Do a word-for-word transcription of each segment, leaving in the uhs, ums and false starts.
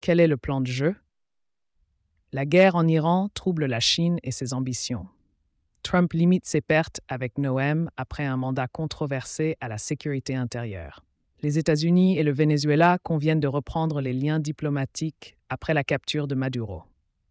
quel est le plan de jeu? La guerre en Iran trouble la Chine et ses ambitions. Trump limite ses pertes avec Noem après un mandat controversé à la sécurité intérieure. Les États-Unis et le Venezuela conviennent de reprendre les liens diplomatiques après la capture de Maduro.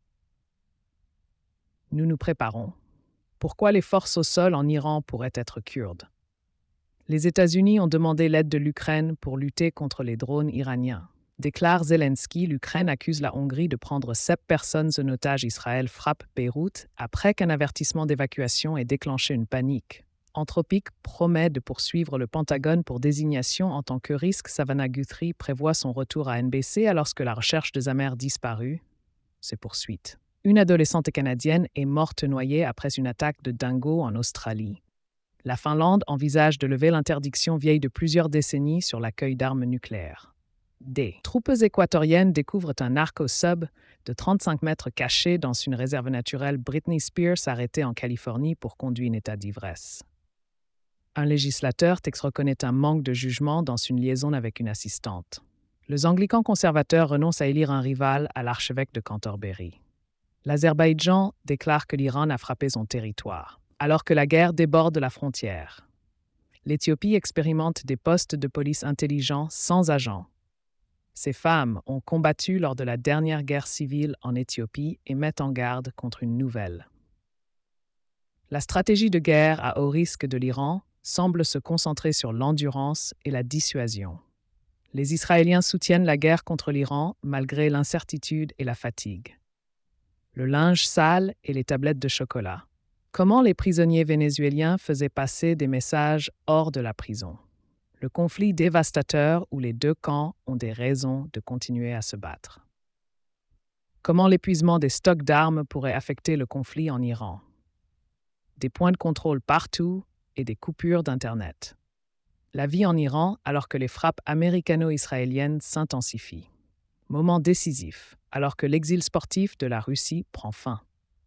Nous nous préparons. Pourquoi les forces au sol en Iran pourraient être kurdes? Les États-Unis ont demandé l'aide de l'Ukraine pour lutter contre les drones iraniens. Déclare Zelensky, l'Ukraine accuse la Hongrie de prendre sept personnes en otage. Israël frappe Beyrouth après qu'un avertissement d'évacuation ait déclenché une panique. Anthropic promet de poursuivre le Pentagone pour désignation en tant que risque. Savannah Guthrie prévoit son retour à N B C alors que la recherche de sa mère disparue se poursuit. Une adolescente canadienne est morte noyée après une attaque de dingo en Australie. La Finlande envisage de lever l'interdiction vieille de plusieurs décennies sur l'accueil d'armes nucléaires. Des troupes équatoriennes découvrent un narco-sub de trente-cinq mètres caché dans une réserve naturelle. Britney Spears arrêtée en Californie pour conduire en état d'ivresse. Un législateur texte reconnaît un manque de jugement dans une liaison avec une assistante. Les anglicans conservateurs renoncent à élire un rival à l'archevêque de Canterbury. L'Azerbaïdjan déclare que l'Iran a frappé son territoire, alors que la guerre déborde la frontière. L'Éthiopie expérimente des postes de police intelligents sans agents. Ces femmes ont combattu lors de la dernière guerre civile en Éthiopie et mettent en garde contre une nouvelle. La stratégie de guerre à haut risque de l'Iran semble se concentrer sur l'endurance et la dissuasion. Les Israéliens soutiennent la guerre contre l'Iran malgré l'incertitude et la fatigue. Le linge sale et les tablettes de chocolat. Comment les prisonniers vénézuéliens faisaient passer des messages hors de la prison? Le conflit dévastateur où les deux camps ont des raisons de continuer à se battre. Comment l'épuisement des stocks d'armes pourrait affecter le conflit en Iran? Des points de contrôle partout et des coupures d'Internet. La vie en Iran alors que les frappes américano-israéliennes s'intensifient. Moment décisif, alors que l'exil sportif de la Russie prend fin.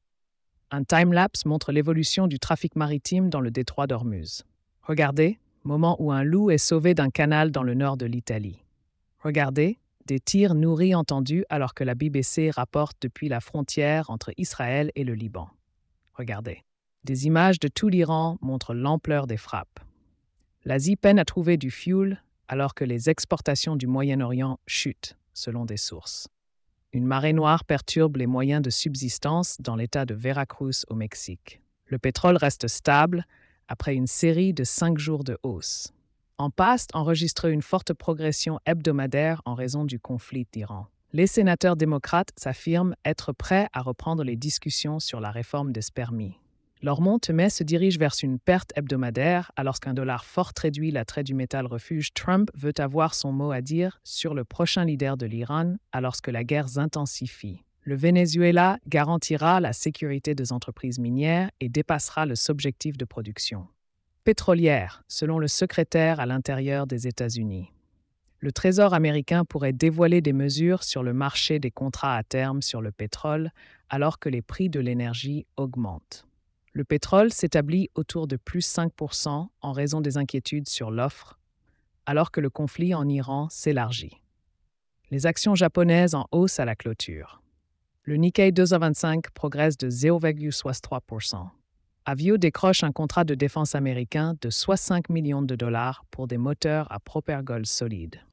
Un time-lapse montre l'évolution du trafic maritime dans le détroit d'Ormuz. Regardez, moment où un loup est sauvé d'un canal dans le nord de l'Italie. Regardez, des tirs nourris entendus alors que la B B C rapporte depuis la frontière entre Israël et le Liban. Regardez. Des images de tout l'Iran montrent l'ampleur des frappes. L'Asie peine à trouver du fuel alors que les exportations du Moyen-Orient chutent, selon des sources. Une marée noire perturbe les moyens de subsistance dans l'État de Veracruz au Mexique. Le pétrole reste stable après une série de cinq jours de hausse. En passe enregistrer une forte progression hebdomadaire en raison du conflit d'Iran. Les sénateurs démocrates s'affirment être prêts à reprendre les discussions sur la réforme des permis. Leur monte-mais se dirige vers une perte hebdomadaire alors qu'un dollar fort réduit l'attrait du métal refuge. Trump veut avoir son mot à dire sur le prochain leader de l'Iran alors que la guerre s'intensifie. Le Venezuela garantira la sécurité des entreprises minières et dépassera le objectif de production pétrolière, selon le secrétaire à l'intérieur des États-Unis. Le Trésor américain pourrait dévoiler des mesures sur le marché des contrats à terme sur le pétrole alors que les prix de l'énergie augmentent. Le pétrole s'établit autour de plus cinq pour cent en raison des inquiétudes sur l'offre, alors que le conflit en Iran s'élargit. Les actions japonaises en hausse à la clôture. Le Nikkei deux cent vingt-cinq progresse de zéro virgule soixante-trois pour cent. Avio décroche un contrat de défense américain de soixante millions de dollars pour des moteurs à propergol solide.